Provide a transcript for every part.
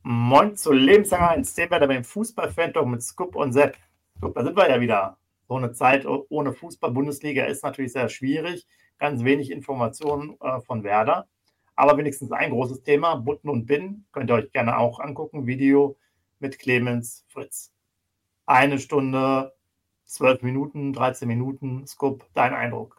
Moin zu Lebenslang 1, den wir da beim Fußball-Fan-Talk mit Scoop und Sepp. Scoop, da sind wir ja wieder. So eine Zeit ohne Fußball-Bundesliga ist natürlich sehr schwierig. Ganz wenig Informationen von Werder. Aber wenigstens ein großes Thema, Butten und Binnen. Könnt ihr euch gerne auch angucken. Video mit Clemens Fritz. 1 Stunde, 12 Minuten, 13 Minuten. Scoop, dein Eindruck?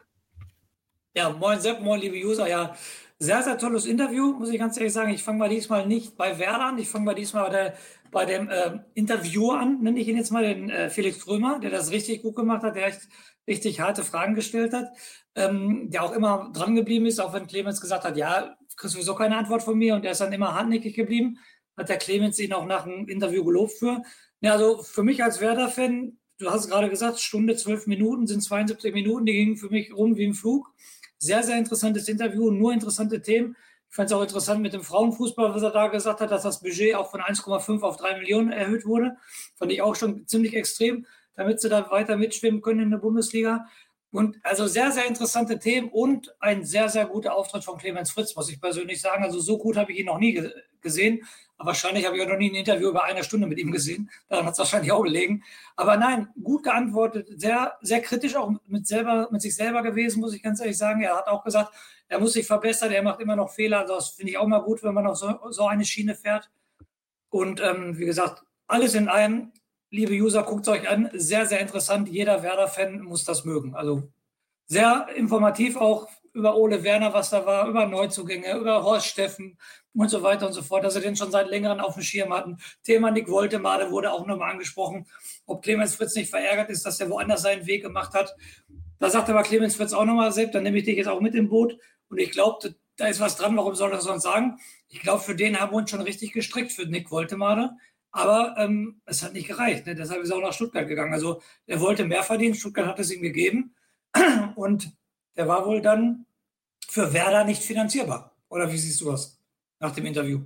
Ja, moin Sepp, moin liebe User. Ja, sehr, sehr tolles Interview, muss ich ganz ehrlich sagen. Ich fange mal diesmal nicht bei Werder an, ich fange mal diesmal bei dem Interviewer an, nenne ich ihn jetzt mal, den Felix Krömer, der das richtig gut gemacht hat, der echt richtig harte Fragen gestellt hat, der auch immer dran geblieben ist, auch wenn Clemens gesagt hat, ja, kriegst sowieso keine Antwort von mir, und der ist dann immer hartnäckig geblieben, hat der Clemens ihn auch nach dem Interview gelobt für. Ja, also für mich als Werder-Fan, du hast es gerade gesagt, Stunde 12 Minuten, sind 72 Minuten, die gingen für mich rum wie im Flug. Sehr, sehr interessantes Interview, nur interessante Themen. Ich fand es auch interessant mit dem Frauenfußball, was er da gesagt hat, dass das Budget auch von 1,5 auf 3 Millionen erhöht wurde. Fand ich auch schon ziemlich extrem, damit sie da weiter mitschwimmen können in der Bundesliga. Und also sehr, sehr interessante Themen und ein sehr, sehr guter Auftritt von Clemens Fritz, muss ich persönlich sagen. Also so gut habe ich ihn noch nie gesehen. Aber wahrscheinlich habe ich auch noch nie ein Interview über 1 Stunde mit ihm gesehen. Daran hat es wahrscheinlich auch gelegen. Aber nein, gut geantwortet, sehr, sehr kritisch auch mit sich selber gewesen, muss ich ganz ehrlich sagen. Er hat auch gesagt, er muss sich verbessern, er macht immer noch Fehler. Also das finde ich auch mal gut, wenn man auf so eine Schiene fährt. Und wie gesagt, alles in allem, liebe User, guckt es euch an. Sehr, sehr interessant. Jeder Werder-Fan muss das mögen. Also sehr informativ auch über Ole Werner, was da war, über Neuzugänge, über Horst Steffen und so weiter und so fort, dass sie den schon seit längerem auf dem Schirm hatten. Thema Nick Woltemade wurde auch nochmal angesprochen, ob Clemens Fritz nicht verärgert ist, dass er woanders seinen Weg gemacht hat. Da sagt aber Clemens Fritz auch nochmal, Sepp, dann nehme ich dich jetzt auch mit im Boot. Und ich glaube, da ist was dran, warum soll er das sonst sagen? Ich glaube, für den haben wir uns schon richtig gestrickt, für Nick Woltemade. Aber es hat nicht gereicht. Ne? Deshalb ist er auch nach Stuttgart gegangen. Also er wollte mehr verdienen, Stuttgart hat es ihm gegeben. Und der war wohl dann für Werder nicht finanzierbar. Oder wie siehst du das nach dem Interview?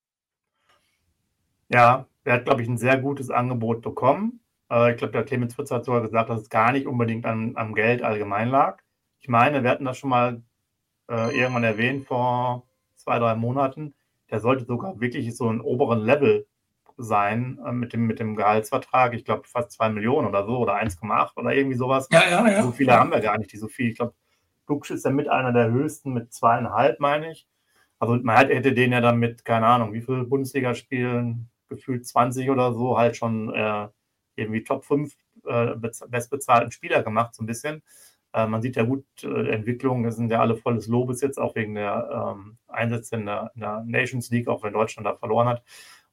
Ja, er hat, glaube ich, ein sehr gutes Angebot bekommen. Ich glaube, der Clemens Fritz hat sogar gesagt, dass es gar nicht unbedingt am Geld allgemein lag. Ich meine, wir hatten das schon mal irgendwann erwähnt vor 2, 3 Monaten. Der sollte sogar wirklich so ein oberen Level sein mit dem Gehaltsvertrag. Ich glaube, fast 2 Millionen oder so oder 1,8 oder irgendwie sowas. Ja. So viele haben wir gar nicht, die so viel. Ich glaube, Duxch ist ja mit einer der höchsten mit 2,5, meine ich. Also man hätte den ja dann mit, keine Ahnung, wie viele Bundesligaspielen, gefühlt 20 oder so, halt schon irgendwie Top 5 bestbezahlten Spieler gemacht, so ein bisschen. Man sieht ja gut Entwicklungen, sind ja alle volles Lobes jetzt, auch wegen der Einsätze in der Nations League, auch wenn Deutschland da verloren hat.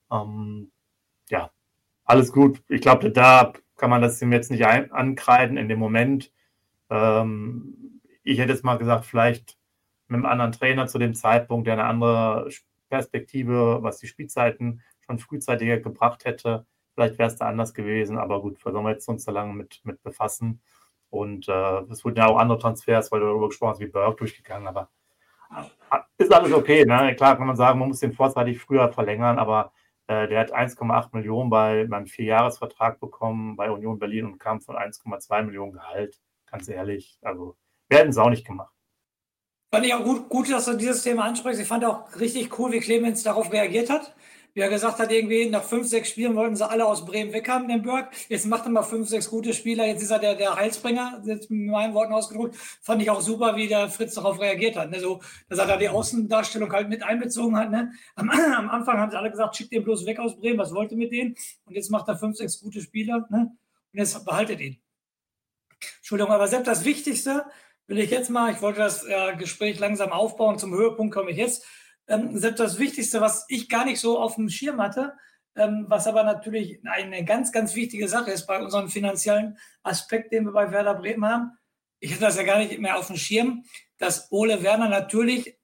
Ja, alles gut. Ich glaube, da kann man das ihm jetzt nicht ankreiden in dem Moment. Ich hätte jetzt mal gesagt, vielleicht mit einem anderen Trainer zu dem Zeitpunkt, der eine andere Perspektive, was die Spielzeiten schon frühzeitiger gebracht hätte. Vielleicht wäre es da anders gewesen, aber gut, da sollen wir jetzt uns da lange mit befassen. Und es wurden ja auch andere Transfers, weil du darüber gesprochen hast, wie Burke durchgegangen, aber ist alles okay. Ne? Klar kann man sagen, man muss den vorzeitig früher verlängern, aber der hat 1,8 Millionen beim 4-Jahres-Vertrag bekommen bei Union Berlin und kam von 1,2 Millionen Gehalt. Ganz ehrlich, also wir hätten es auch nicht gemacht. Fand ich auch gut, dass du dieses Thema ansprichst. Ich fand auch richtig cool, wie Clemens darauf reagiert hat. Wie er gesagt hat, irgendwie nach 5, 6 Spielen wollten sie alle aus Bremen weg haben, den Burke. Jetzt macht er mal 5, 6 gute Spieler. Jetzt ist er der Heilsbringer, jetzt mit meinen Worten ausgedrückt. Fand ich auch super, wie der Fritz darauf reagiert hat. Ne? So, dass er da die Außendarstellung halt mit einbezogen hat. Ne? Am Anfang haben sie alle gesagt, schickt den bloß weg aus Bremen, was wollt ihr mit denen? Und jetzt macht er 5, 6 gute Spieler. Ne? Und jetzt behaltet ihn. Entschuldigung, aber selbst das Wichtigste will ich jetzt mal, ich wollte das Gespräch langsam aufbauen, zum Höhepunkt komme ich jetzt. Selbst das Wichtigste, was ich gar nicht so auf dem Schirm hatte, was aber natürlich eine ganz, ganz wichtige Sache ist bei unserem finanziellen Aspekt, den wir bei Werder Bremen haben. Ich hatte das ja gar nicht mehr auf dem Schirm, dass Ole Werner natürlich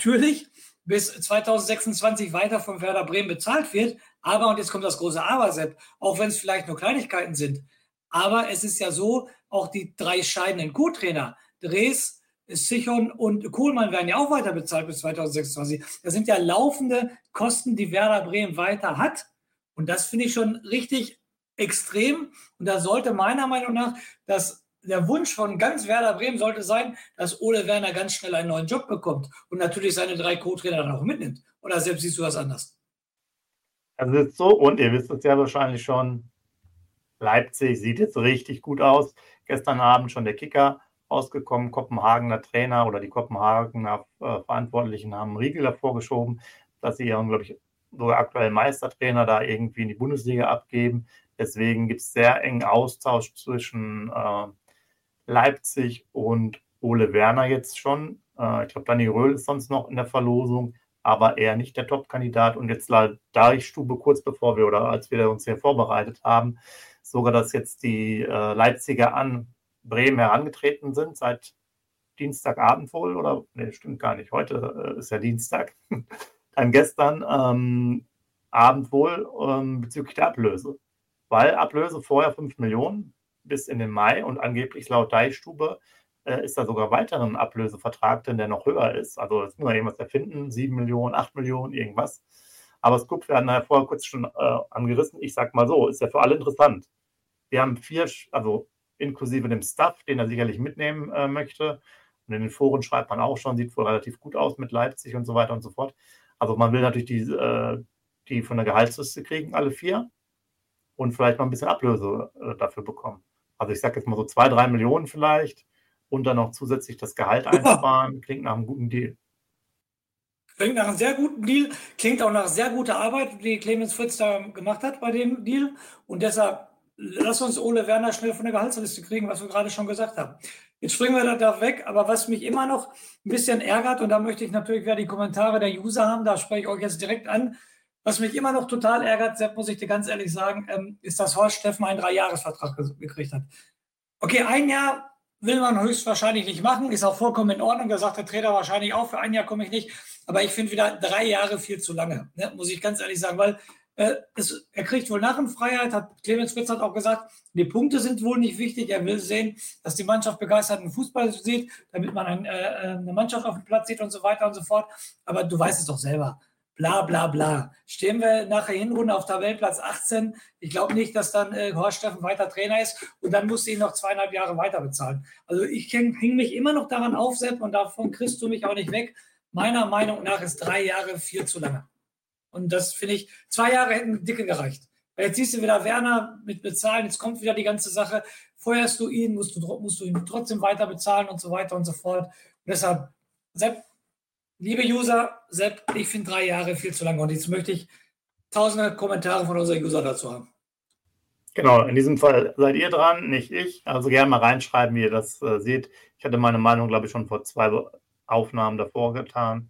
bis 2026 weiter von Werder Bremen bezahlt wird. Aber, und jetzt kommt das große Aber, Sepp, auch wenn es vielleicht nur Kleinigkeiten sind, aber es ist ja so, auch die 3 scheidenden Co-Trainer, Drees, Sichon und Kohlmann werden ja auch weiter bezahlt bis 2026. Das sind ja laufende Kosten, die Werder Bremen weiter hat. Und das finde ich schon richtig extrem. Und da sollte meiner Meinung nach der Wunsch von ganz Werder Bremen sollte sein, dass Ole Werner ganz schnell einen neuen Job bekommt und natürlich seine 3 Co-Trainer dann auch mitnimmt. Oder selbst siehst du das anders? Also es ist so, und ihr wisst es ja wahrscheinlich schon, Leipzig sieht jetzt richtig gut aus. Gestern Abend schon der Kicker rausgekommen, Kopenhagener Trainer oder die Kopenhagener Verantwortlichen haben einen Riegel davor geschoben, dass sie ihren, glaube ich, sogar aktuellen Meistertrainer da irgendwie in die Bundesliga abgeben. Deswegen gibt es sehr engen Austausch zwischen Leipzig und Ole Werner jetzt schon. Ich glaube, Dani Röhl ist sonst noch in der Verlosung, aber eher nicht der Top-Kandidat. Und jetzt Deichstube kurz bevor wir oder als wir uns hier vorbereitet haben, sogar, dass jetzt die Leipziger an Bremen herangetreten sind, seit Dienstagabend wohl, oder? Ne, stimmt gar nicht. Heute ist ja Dienstag. Dann gestern Abend wohl bezüglich der Ablöse. Weil Ablöse vorher 5 Millionen bis in den Mai und angeblich laut Deichstube ist da sogar weiter ein Ablösevertrag drin, der noch höher ist. Also jetzt muss man irgendwas erfinden, 7 Millionen, 8 Millionen, irgendwas. Aber Scoop werden da vorher kurz schon angerissen. Ich sag mal so, ist ja für alle interessant. Wir haben 4, also inklusive dem Staff, den er sicherlich mitnehmen möchte. Und in den Foren schreibt man auch schon, sieht wohl relativ gut aus mit Leipzig und so weiter und so fort. Also man will natürlich die von der Gehaltsliste kriegen, alle 4. Und vielleicht noch ein bisschen Ablöse dafür bekommen. Also ich sage jetzt mal so 2, 3 Millionen vielleicht und dann noch zusätzlich das Gehalt einsparen. Klingt nach einem guten Deal. Klingt nach einem sehr guten Deal, klingt auch nach sehr guter Arbeit, die Clemens Fritz da gemacht hat bei dem Deal. Und deshalb lass uns Ole Werner schnell von der Gehaltsliste kriegen, was wir gerade schon gesagt haben. Jetzt springen wir da weg, aber was mich immer noch ein bisschen ärgert, und da möchte ich natürlich wieder die Kommentare der User haben, da spreche ich euch jetzt direkt an. Was mich immer noch total ärgert, Sepp, muss ich dir ganz ehrlich sagen, ist, dass Horst Steffen einen 3-Jahres-Vertrag gekriegt hat. Okay, 1 Jahr will man höchstwahrscheinlich nicht machen, ist auch vollkommen in Ordnung. Da sagt der Trainer wahrscheinlich auch, für 1 Jahr komme ich nicht. Aber ich finde wieder 3 Jahre viel zu lange, ne? Muss ich ganz ehrlich sagen, weil er kriegt wohl Narrenfreiheit, Clemens Fritz hat auch gesagt, die Punkte sind wohl nicht wichtig. Er will sehen, dass die Mannschaft begeisterten Fußball sieht, damit man eine Mannschaft auf dem Platz sieht und so weiter und so fort. Aber du weißt es doch selber. Bla bla bla. Stehen wir nachher Hinrunde auf Tabellenplatz 18. Ich glaube nicht, dass dann Horst Steffen weiter Trainer ist und dann musst du ihn noch 2,5 Jahre weiter bezahlen. Also ich hänge mich immer noch daran auf, Sepp, und davon kriegst du mich auch nicht weg. Meiner Meinung nach ist 3 Jahre viel zu lange. Und das finde ich, 2 Jahre hätten dicke gereicht. Weil jetzt siehst du wieder Werner mit bezahlen, jetzt kommt wieder die ganze Sache. Feuerst du ihn, musst du ihn trotzdem weiter bezahlen und so weiter und so fort. Und deshalb, Sepp, liebe User, Sepp, ich finde 3 Jahre viel zu lange und jetzt möchte ich tausende Kommentare von unseren User dazu haben. Genau, in diesem Fall seid ihr dran, nicht ich. Also gerne mal reinschreiben, wie ihr das seht. Ich hatte meine Meinung, glaube ich, schon vor 2 Aufnahmen davor getan.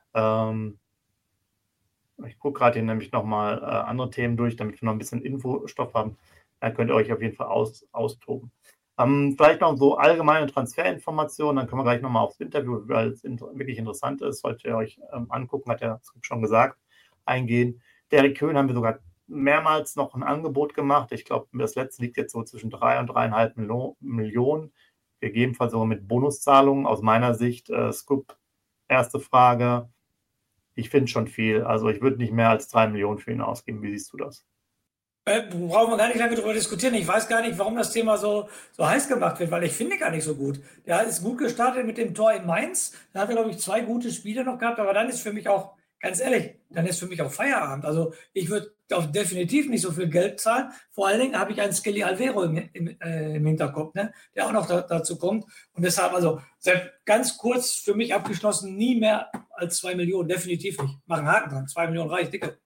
Ich gucke gerade hier nämlich nochmal andere Themen durch, damit wir noch ein bisschen Infostoff haben. Dann könnt ihr euch auf jeden Fall austoben. Vielleicht noch so allgemeine Transferinformationen, dann können wir gleich nochmal aufs Interview, weil es wirklich interessant ist, solltet ihr euch angucken, hat er schon gesagt, eingehen. Derrick Köhn haben wir sogar mehrmals noch ein Angebot gemacht. Ich glaube, das letzte liegt jetzt so zwischen 3 und 3,5 Millionen. Gegebenenfalls sogar mit Bonuszahlungen. Aus meiner Sicht, Scoop, erste Frage. Ich finde schon viel. Also ich würde nicht mehr als 3 Millionen für ihn ausgeben. Wie siehst du das? Brauchen wir gar nicht lange darüber diskutieren. Ich weiß gar nicht, warum das Thema so heiß gemacht wird, weil ich finde gar nicht so gut. Der ist gut gestartet mit dem Tor in Mainz. Da hat er, glaube ich, 2 gute Spiele noch gehabt, aber dann ist für mich auch, ganz ehrlich, dann ist für mich auch Feierabend. Also ich würde definitiv nicht so viel Geld zahlen. Vor allen Dingen habe ich einen Skelly Alvero im Hinterkopf, ne? Der auch noch dazu kommt. Und deshalb, also ganz kurz für mich abgeschlossen, nie mehr als 2 Millionen, definitiv nicht. Mach einen Haken dran, 2 Millionen reicht, dicke.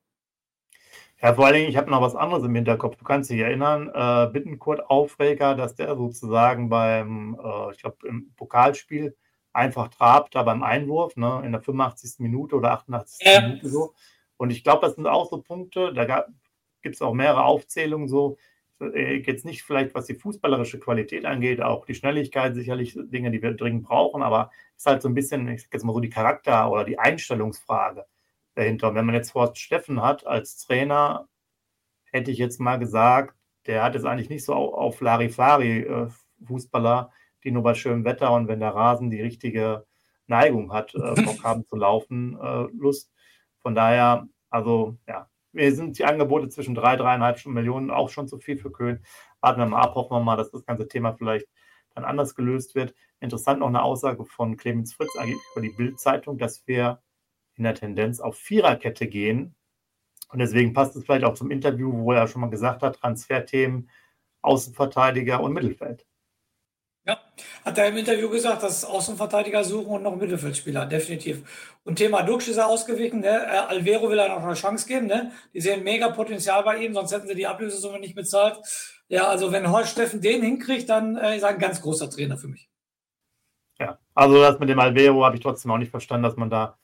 Ja, vor allen Dingen, ich habe noch was anderes im Hinterkopf. Du kannst dich erinnern, Bittencourt-Aufreger, dass der sozusagen beim, ich glaube, im Pokalspiel einfach trabt, da beim Einwurf, ne, in der 85. Minute oder 88. Minute so. Und ich glaube, das sind auch so Punkte, da gibt es auch mehrere Aufzählungen so. Jetzt nicht vielleicht, was die fußballerische Qualität angeht, auch die Schnelligkeit sicherlich Dinge, die wir dringend brauchen, aber es ist halt so ein bisschen, ich sag jetzt mal so die Charakter- oder die Einstellungsfrage dahinter. Und wenn man jetzt Horst Steffen hat als Trainer, hätte ich jetzt mal gesagt, der hat jetzt eigentlich nicht so auf Larifari-Fußballer, die nur bei schönem Wetter und wenn der Rasen die richtige Neigung hat, Bock haben zu laufen, Lust. Von daher, also ja, mir sind die Angebote zwischen 3, 3,5 Millionen auch schon zu viel für Köln. Warten wir mal ab, hoffen wir mal, dass das ganze Thema vielleicht dann anders gelöst wird. Interessant noch eine Aussage von Clemens Fritz angeblich über die Bild-Zeitung, dass wir in der Tendenz auf Viererkette gehen Und deswegen passt es vielleicht auch zum Interview, wo er schon mal gesagt hat, Transferthemen, Außenverteidiger und Mittelfeld. Ja, hat er im Interview gesagt, dass Außenverteidiger suchen und noch Mittelfeldspieler, definitiv. Und Thema Duxch ist er ausgewichen, ne? Alvero will er noch eine Chance geben, ne? Die sehen mega Potenzial bei ihm, sonst hätten sie die Ablösesumme nicht bezahlt. Ja, also wenn Horst Steffen den hinkriegt, dann ist er ein ganz großer Trainer für mich. Ja, also das mit dem Alvero habe ich trotzdem auch nicht verstanden, dass man da,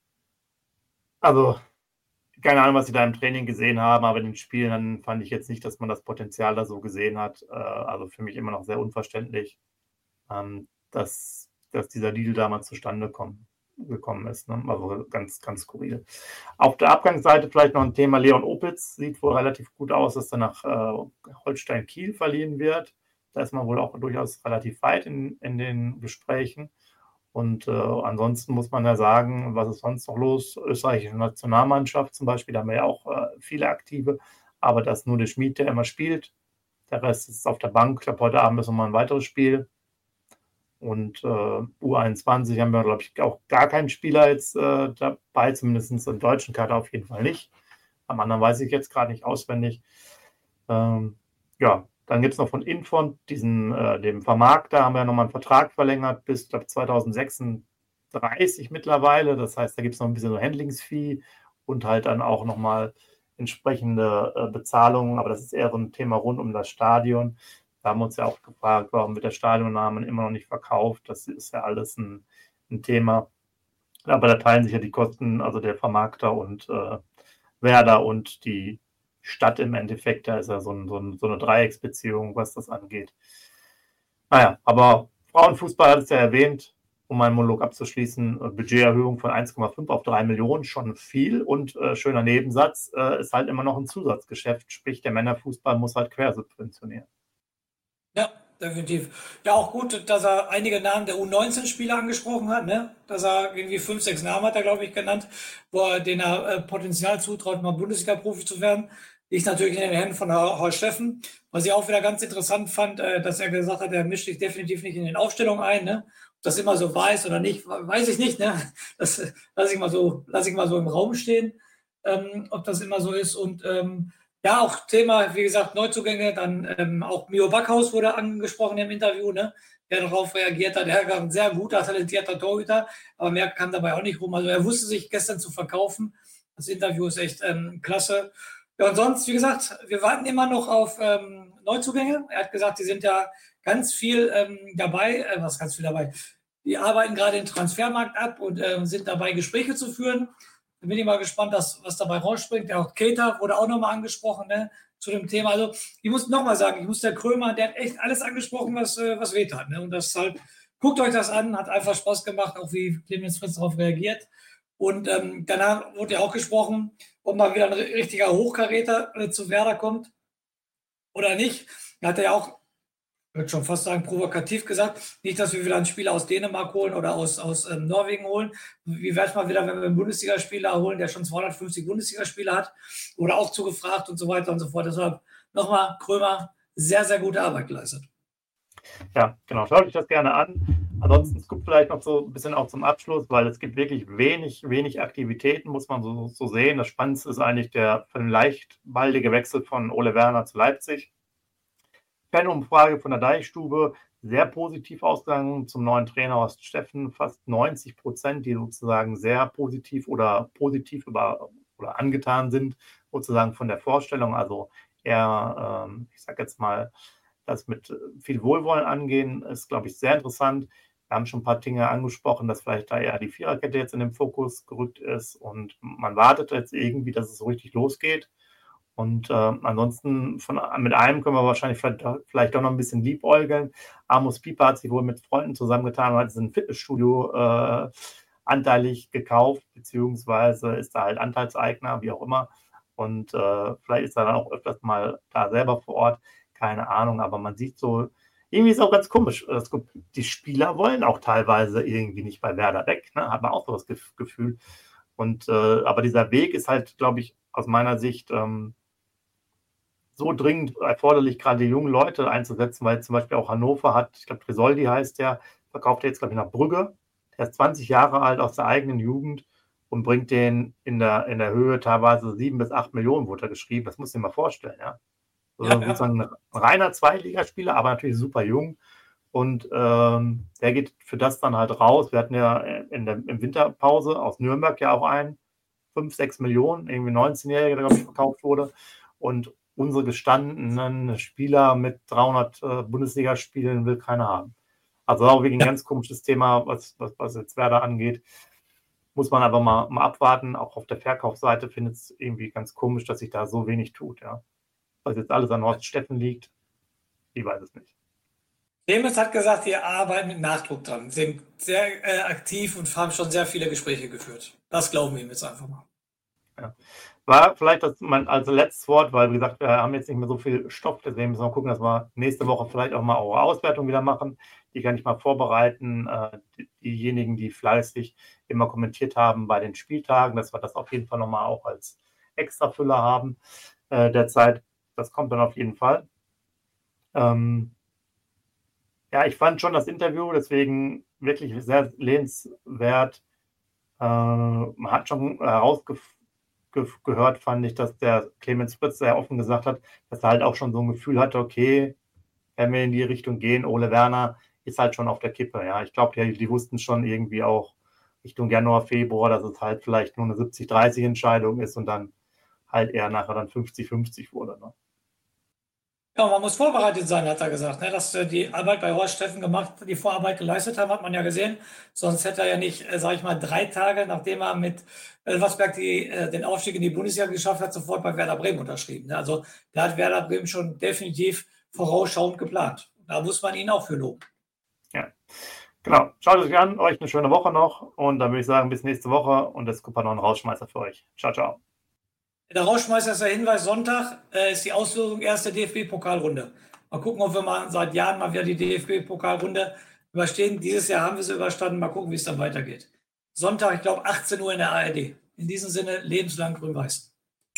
also keine Ahnung, was sie da im Training gesehen haben, aber in den Spielen dann fand ich jetzt nicht, dass man das Potenzial da so gesehen hat. Also für mich immer noch sehr unverständlich, dass dieser Deal damals zustande gekommen ist. Ne? Also ganz, ganz skurril. Auf der Abgangsseite vielleicht noch ein Thema. Leon Opitz sieht wohl relativ gut aus, dass er nach Holstein Kiel verliehen wird. Da ist man wohl auch durchaus relativ weit in den Gesprächen. Und ansonsten muss man ja sagen, was ist sonst noch los? Österreichische Nationalmannschaft zum Beispiel, da haben wir ja auch viele Aktive, aber das ist nur der Schmied, der immer spielt. Der Rest ist auf der Bank. Ich glaube, heute Abend ist nochmal ein weiteres Spiel. Und U21 haben wir, glaube ich, auch gar keinen Spieler jetzt dabei, zumindest im deutschen Kader auf jeden Fall nicht. Am anderen weiß ich jetzt gerade nicht auswendig. Ja, dann gibt es noch von Infont, dem Vermarkter, haben wir nochmal einen Vertrag verlängert bis, glaube ich, 2036 mittlerweile. Das heißt, da gibt es noch ein bisschen so Handlingsfee und halt dann auch nochmal entsprechende Bezahlungen. Aber das ist eher so ein Thema rund um das Stadion. Da haben wir uns ja auch gefragt, warum wird der Stadionnamen immer noch nicht verkauft. Das ist ja alles ein Thema. Aber da teilen sich ja die Kosten, also der Vermarkter und Werder und die Stadt im Endeffekt. Da ist ja so eine Dreiecksbeziehung, was das angeht. Naja, aber Frauenfußball hat es ja erwähnt, um meinen Monolog abzuschließen, Budgeterhöhung von 1,5 auf 3 Millionen, schon viel. Und schöner Nebensatz, ist halt immer noch ein Zusatzgeschäft. Sprich, der Männerfußball muss halt quersubventionieren. Ja, definitiv. Ja, auch gut, dass er einige Namen der U19-Spieler angesprochen hat, ne? Dass er irgendwie 5, 6 Namen hat er, glaube ich, genannt, denen er Potenzial zutraut, mal Bundesliga-Profi zu werden. Liegt natürlich in den Händen von Horst Steffen. Was ich auch wieder ganz interessant fand, dass er gesagt hat, er mischt sich definitiv nicht in den Aufstellungen ein, ne? Ob das immer so weiß oder nicht, weiß ich nicht, ne? Das lasse ich mal so im Raum stehen, ob das immer so ist. Und ja, auch Thema, wie gesagt, Neuzugänge, dann auch Mio Backhaus wurde angesprochen im Interview, ne? Der darauf reagiert hat. Er war ein sehr guter, talentierter Torhüter, aber mehr kam dabei auch nicht rum. Also er wusste sich gestern zu verkaufen. Das Interview ist echt klasse. Ja, und sonst, wie gesagt, wir warten immer noch auf Neuzugänge. Er hat gesagt, die sind ja ganz viel dabei. Was ganz viel dabei? Die arbeiten gerade den Transfermarkt ab und sind dabei, Gespräche zu führen. Da bin ich mal gespannt, was dabei rausspringt. Der auch Keita wurde auch nochmal angesprochen, ne, zu dem Thema. Also ich muss nochmal sagen, der Krömer, der hat echt alles angesprochen, was weh tat. Ne? Und deshalb, guckt euch das an, hat einfach Spaß gemacht, auch wie Clemens Fritz darauf reagiert. Und danach wurde ja auch gesprochen, ob mal wieder ein richtiger Hochkaräter zu Werder kommt oder nicht. Da hat er ja auch, ich würde schon fast sagen, provokativ gesagt, nicht, dass wir wieder einen Spieler aus Dänemark holen oder aus Norwegen holen. Wie wäre es mal wieder, wenn wir einen Bundesligaspieler holen, der schon 250 Bundesligaspiele hat, oder auch zugefragt und so weiter und so fort. Deshalb nochmal, Krömer, sehr, sehr gute Arbeit geleistet. Ja, genau. Schaut euch das gerne an. Ansonsten guckt vielleicht noch so ein bisschen auch zum Abschluss, weil es gibt wirklich wenig Aktivitäten, muss man so sehen. Das Spannendste ist eigentlich der vielleicht baldige Wechsel von Ole Werner zu Leipzig. Fanumfrage von der Deichstube, sehr positiv ausgegangen zum neuen Trainer Horst Steffen, fast 90%, die sozusagen sehr positiv oder angetan sind, sozusagen von der Vorstellung. Also eher, ich sage jetzt mal, das mit viel Wohlwollen angehen, ist, glaube ich, sehr interessant. Wir haben schon ein paar Dinge angesprochen, dass vielleicht da eher die Viererkette jetzt in den Fokus gerückt ist und man wartet jetzt irgendwie, dass es so richtig losgeht. Und ansonsten mit einem können wir wahrscheinlich vielleicht auch noch ein bisschen liebäugeln. Amos Pieper hat sich wohl mit Freunden zusammengetan und hat ein Fitnessstudio anteilig gekauft, beziehungsweise ist da halt Anteilseigner, wie auch immer. Und vielleicht ist er dann auch öfters mal da selber vor Ort. Keine Ahnung, aber man sieht so, irgendwie ist es auch ganz komisch. Die Spieler wollen auch teilweise irgendwie nicht bei Werder weg, ne? Hat man auch so das Gefühl. Und aber dieser Weg ist halt, glaube ich, aus meiner Sicht so dringend erforderlich, gerade die jungen Leute einzusetzen, weil zum Beispiel auch Hannover hat, ich glaube, Tresoldi heißt der, verkauft jetzt, glaube ich, nach Brügge. Der ist 20 Jahre alt, aus der eigenen Jugend und bringt den in der Höhe teilweise 7 bis 8 Millionen, wurde er geschrieben. Das muss ich mir mal vorstellen, ja. Also sozusagen ein reiner Zweitligaspieler, aber natürlich super jung. Und der geht für das dann halt raus. Wir hatten ja im Winterpause aus Nürnberg ja auch einen, 5, 6 Millionen, irgendwie 19-Jähriger, der, glaube ich, verkauft wurde. Und unsere gestandenen Spieler mit 300 Bundesligaspielen will keiner haben. Also auch wirklich ein ganz komisches Thema, was jetzt Werder angeht. Muss man aber mal abwarten. Auch auf der Verkaufsseite findet es irgendwie ganz komisch, dass sich da so wenig tut. Ja. Was jetzt alles an Horst Steffen liegt, ich weiß es nicht. Clemens hat gesagt, wir arbeiten mit Nachdruck dran, sind sehr aktiv und haben schon sehr viele Gespräche geführt. Das glauben wir ihm jetzt einfach mal. Ja. War vielleicht das als letztes Wort, weil, wie gesagt, wir haben jetzt nicht mehr so viel Stoff, deswegen müssen wir gucken, dass wir nächste Woche vielleicht auch mal eure Auswertung wieder machen. Die kann ich mal vorbereiten. Diejenigen, die fleißig immer kommentiert haben bei den Spieltagen, dass wir das auf jeden Fall nochmal auch als Extrafüller haben derzeit. Das kommt dann auf jeden Fall. Ja, ich fand schon das Interview, deswegen wirklich sehr lehnenswert. Man hat schon herausgehört, fand ich, dass der Clemens Fritz sehr offen gesagt hat, dass er halt auch schon so ein Gefühl hatte, okay, wenn wir in die Richtung gehen, Ole Werner ist halt schon auf der Kippe. Ja, ich glaube, die wussten schon irgendwie auch Richtung Januar, Februar, dass es halt vielleicht nur eine 70-30-Entscheidung ist und dann halt eher nachher dann 50-50 wurde. Ne? Ja, man muss vorbereitet sein, hat er gesagt. Ne? Dass die Arbeit bei Horst Steffen gemacht, die Vorarbeit geleistet haben, hat man ja gesehen. Sonst hätte er ja nicht, sage ich mal, 3 Tage, nachdem er mit Elversberg den Aufstieg in die Bundesliga geschafft hat, sofort bei Werder Bremen unterschrieben. Ne? Also da hat Werder Bremen schon definitiv vorausschauend geplant. Da muss man ihn auch für loben. Ja, genau. Schaut es euch an, euch eine schöne Woche noch und dann würde ich sagen, bis nächste Woche und es kommt noch ein Rausschmeißer für euch. Ciao, ciao. Der Rausschmeißer ist der Hinweis, Sonntag ist die Auslosung erste DFB-Pokalrunde. Mal gucken, ob wir mal seit Jahren mal wieder die DFB-Pokalrunde überstehen. Dieses Jahr haben wir sie überstanden. Mal gucken, wie es dann weitergeht. Sonntag, ich glaube 18 Uhr in der ARD. In diesem Sinne, lebenslang grün-weiß.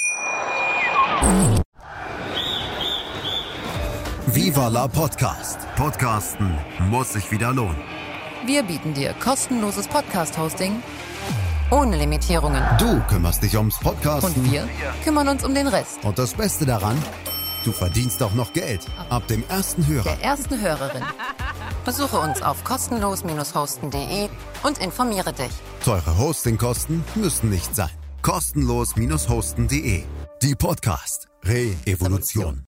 Viva la Podcast. Podcasten muss sich wieder lohnen. Wir bieten dir kostenloses Podcast-Hosting ohne Limitierungen. Du kümmerst dich ums Podcasten. Und wir kümmern uns um den Rest. Und das Beste daran, du verdienst auch noch Geld. Ab dem ersten Hörer. Der ersten Hörerin. Besuche uns auf kostenlos-hosten.de und informiere dich. Teure Hostingkosten müssen nicht sein. Kostenlos-hosten.de. Die Podcast Re-Evolution.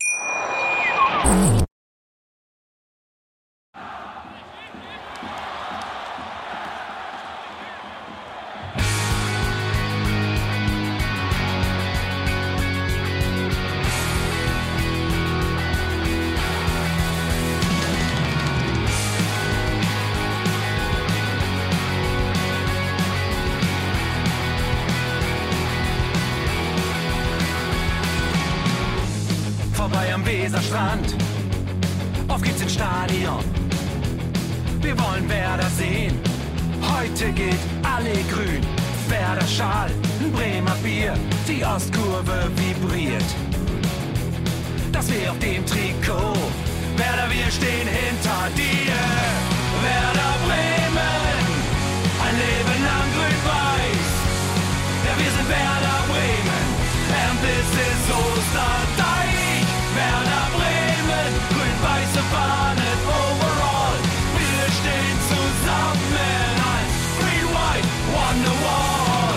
Vorbei am Weserstrand, auf geht's ins Stadion. Wir wollen Werder sehen, heute geht alle grün. Werder Schal, ein Bremer Bier, die Ostkurve vibriert. Das weh auf dem Trikot, Werder, wir stehen hinter dir. Werder Bremen, ein Leben lang grün-weiß. Ja, wir sind Werder Bremen, and this is Osterdeich. Werder Bremen, grün-weiße Fahnen overall. Wir stehen zusammen als Green-White Wonderwall.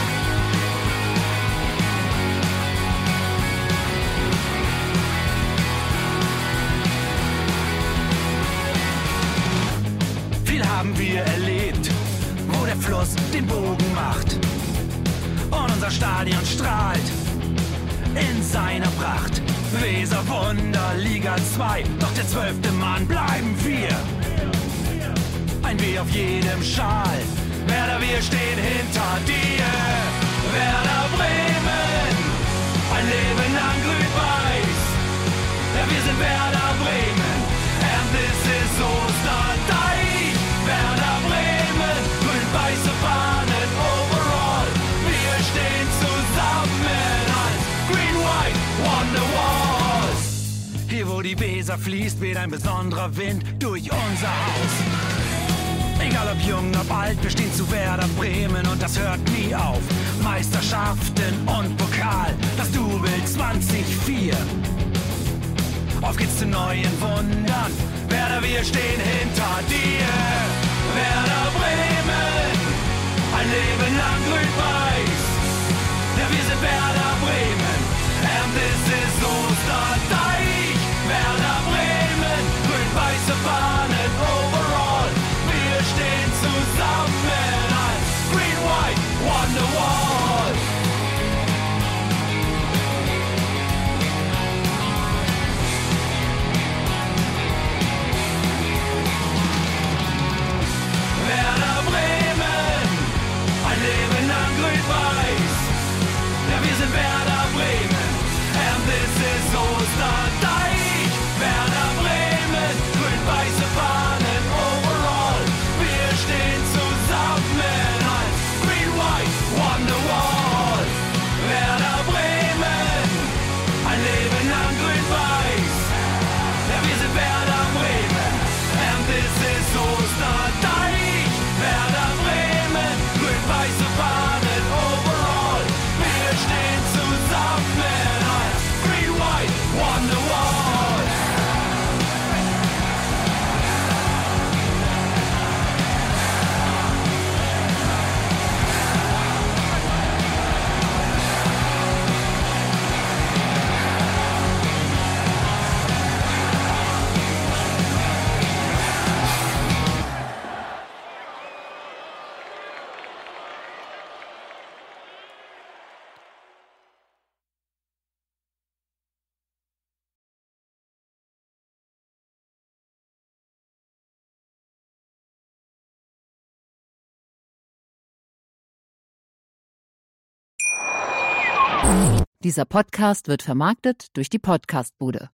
Viel haben wir erlebt, wo der Fluss den Bogen macht. Und unser Stadion strahlt in seiner Pracht. Weser Wunder, Liga 2, doch der 12. Mann bleiben wir. Ein W auf jedem Schal, Werder, wir stehen hinter dir. Werder Bremen, ein Leben lang grün-weiß. Ja, wir sind Werder Bremen, and this is Osterdeich. Werder Bremen, grün-weiße Fahnen overall. Wir stehen zusammen als Green-White Wonderwalls. Hier wo die Weser fließt, weht ein besonderer Wind durch unser Haus. Egal ob jung, ob alt, wir stehen zu Werder Bremen und das hört nie auf. Meisterschaften und Pokal, das Double 2004. Auf geht's zu neuen Wundern, Werder, wir stehen hinter dir. Werder Bremen, ein Leben lang grün-weiß. Ja, wir sind Werder Bremen, and this is Osterdeich. Werder Bremen, grün-weiße Fahnen overall. Wir stehen zusammen als Green White Wonderwall. Werder Bremen, ein Leben lang grün-weiß. Ja, wir sind Werder Bremen, and this is Osterdeich. Werder Bremen, grün-weiße Fahnen overall. Wir stehen zusammen als Green White Wonderwall. Werder Bremen, ein Leben lang grün-weiß. Ja, wir sind Werder Bremen, and this is Osterdeich. Werder Bremen, grün-weiße Fahnen overall. Wir stehen zusammen als Green White Wonderwall. Dieser Podcast wird vermarktet durch die Podcastbude.